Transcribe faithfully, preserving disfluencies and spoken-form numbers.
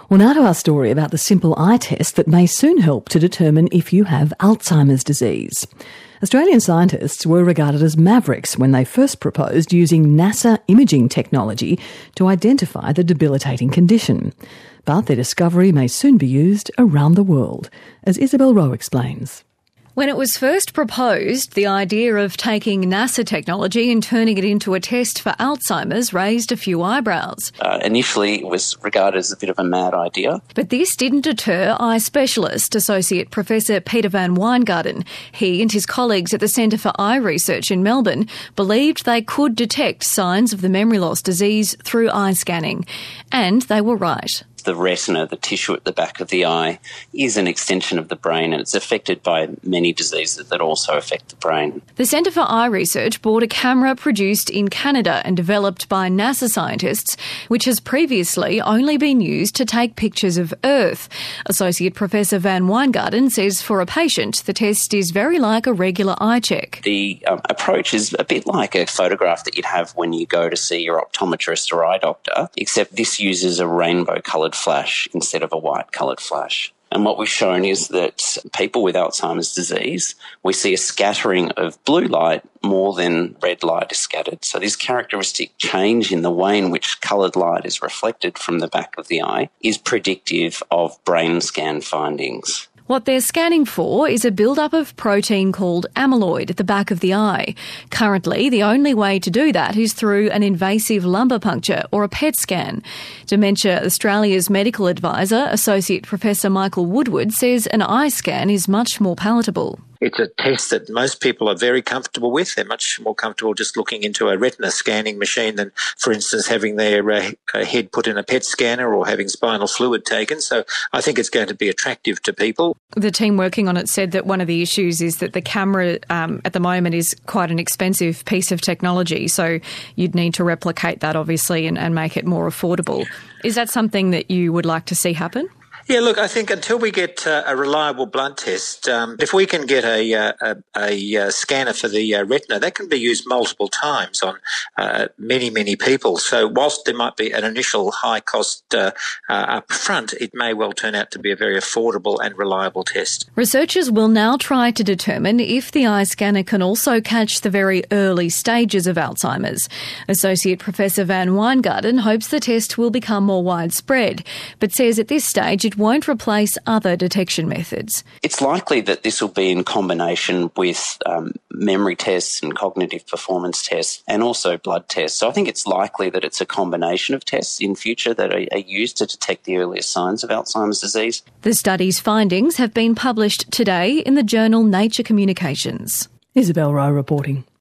Well, now to our story about the simple eye test that may soon help to determine if you have Alzheimer's disease. Australian scientists were regarded as mavericks when they first proposed using NASA imaging technology to identify the debilitating condition. But their discovery may soon be used around the world, as Isabel Rowe explains. When it was first proposed, the idea of taking NASA technology and turning it into a test for Alzheimer's raised a few eyebrows. Uh, initially, it was regarded as a bit of a mad idea. But this didn't deter eye specialist, Associate Professor Peter van Wijngaarden. He and his colleagues at the Centre for Eye Research in Melbourne believed they could detect signs of the memory loss disease through eye scanning. And they were right. The retina, the tissue at the back of the eye, is an extension of the brain, and it's affected by many diseases that also affect the brain. The Centre for Eye Research bought a camera produced in Canada and developed by NASA scientists, which has previously only been used to take pictures of Earth. Associate Professor van Wijngaarden says for a patient, the test is very like a regular eye check. The um, approach is a bit like a photograph that you'd have when you go to see your optometrist or eye doctor, except this uses a rainbow-coloured flash instead of a white-coloured flash. And what we've shown is that people with Alzheimer's disease, we see a scattering of blue light more than red light is scattered. So this characteristic change in the way in which coloured light is reflected from the back of the eye is predictive of brain scan findings. What they're scanning for is a build-up of protein called amyloid at the back of the eye. Currently, the only way to do that is through an invasive lumbar puncture or a P E T scan. Dementia Australia's medical advisor, Associate Professor Michael Woodward, says an eye scan is much more palatable. It's a test that most people are very comfortable with. They're much more comfortable just looking into a retina scanning machine than, for instance, having their uh, head put in a P E T scanner or having spinal fluid taken. So I think it's going to be attractive to people. The team working on it said that one of the issues is that the camera um, at the moment is quite an expensive piece of technology. So you'd need to replicate that, obviously, and, and make it more affordable. Is that something that you would like to see happen? Yeah, look, I think until we get uh, a reliable blood test, um, if we can get a a, a, a scanner for the uh, retina, that can be used multiple times on uh, many, many people. So whilst there might be an initial high cost uh, uh, up front, it may well turn out to be a very affordable and reliable test. Researchers will now try to determine if the eye scanner can also catch the very early stages of Alzheimer's. Associate Professor van Wijngaarden hopes the test will become more widespread, but says at this stage it won't replace other detection methods. It's likely that this will be in combination with um, memory tests and cognitive performance tests and also blood tests. So I think it's likely that it's a combination of tests in future that are, are used to detect the earliest signs of Alzheimer's disease. The study's findings have been published today in the journal Nature Communications. Isabel Rowe reporting.